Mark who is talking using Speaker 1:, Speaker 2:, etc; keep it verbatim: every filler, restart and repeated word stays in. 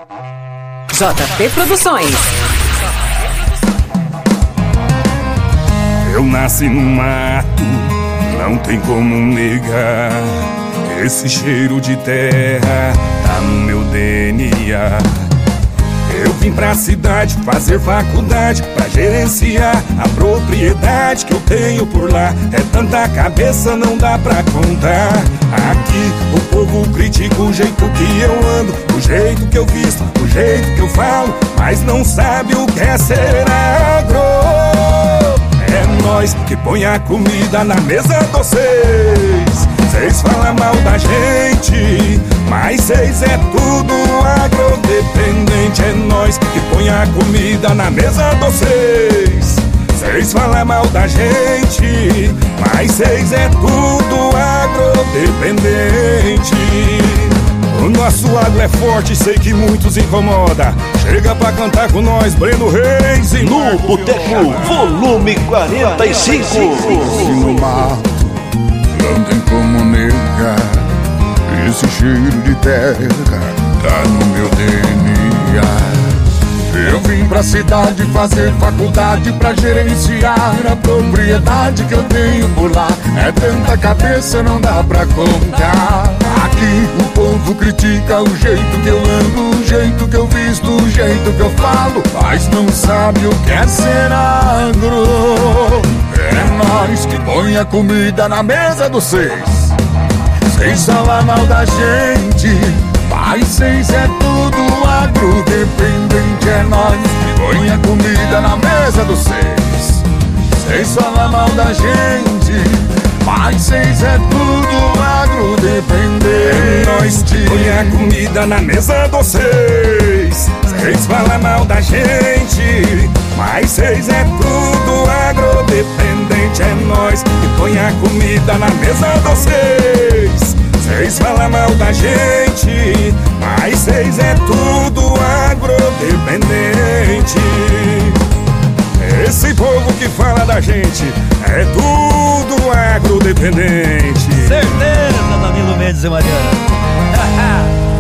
Speaker 1: J P Produções.
Speaker 2: Eu nasci no mato, não tem como negar. Esse cheiro de terra tá no meu D N A. Eu vim pra cidade fazer faculdade pra gerenciar a propriedade que eu tenho por lá. É tanta cabeça, não dá pra contar. Aqui o povo critica o jeito que eu ando, o jeito que eu visto, o jeito que eu falo, mas não sabe o que é ser agro. É nós que põe a comida na mesa de vocês. Cês falam mal da gente, mas cês é tudo agrodependente. É nós que põe a comida na mesa de vocês. Cês falam mal da gente, mas cês é tudo agrodependente. O nosso agro é forte, sei que muitos incomoda. Chega pra cantar com nós, Breno Reis e
Speaker 3: no Boteco, volume quarenta e cinco.
Speaker 4: No mato, não tem como negar. Esse cheiro de terra tá no meu D N A. Eu vim pra cidade fazer faculdade pra gerenciar a propriedade que eu tenho por lá. É tanta cabeça, não dá pra contar. Aqui o povo critica o jeito que eu ando, o jeito que eu visto, o jeito que eu falo, mas não sabe o que é ser agro. É nós que põe a comida na mesa dos seis. Cês falam mal da gente, mas cês é tudo agrodependente. É nós que põe a comida na mesa dos seis. Cês falam mal da gente, mas cês é tudo agrodependente.
Speaker 2: É nós que põe a comida na mesa dos seis. Cês falam mal da gente, mas cês é tudo agrodependente. É nós que põe a comida na mesa dos seis. Cês falam mal da gente, mas cês é tudo agrodependente. Esse povo que fala da gente é tudo agrodependente.
Speaker 5: Certeza, Danilo Mendes e Mariana.